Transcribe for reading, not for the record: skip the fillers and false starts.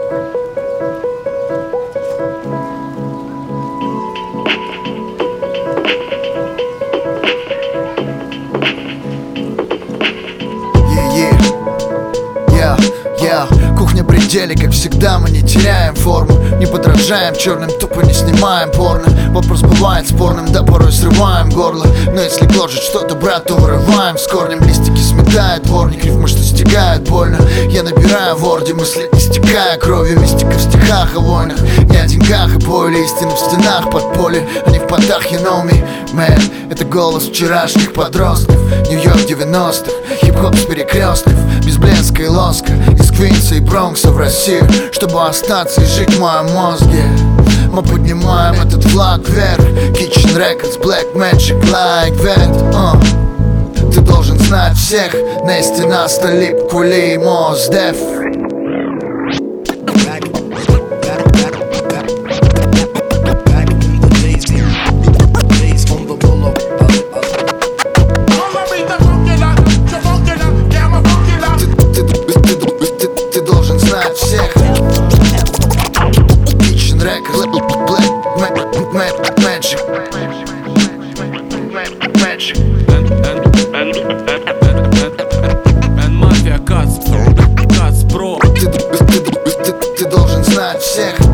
Кухня при деле, как всегда, мы не теряем форму, не подражаем черным, тупо не снимаем порно. Вопрос бывает спорным, да порой срываем горло. Но если гложет что-то, брат, то вырываем с корнем. Листики сметает дворник, рифмы, что стигает больно. Я набираю в орде мысли, истекая кровью. Мистика в стихах о войнах, не о деньгах и боли. Истина в стенах под поле, а не в понтах, you know me, man. Это голос вчерашних подростков, Нью-Йорк 90-х, хип-хоп с перекрестков, без блеска и лоска, из Квинса и Бронкса в Россию, чтобы остаться и жить в моем мозге. Мы поднимаем этот флаг вверх, Kitchen Records, Black Magic, like that. Ты должен знать всех, Нести, Наста, Лип, Кули, Мос Деф. Ты должен знать всех.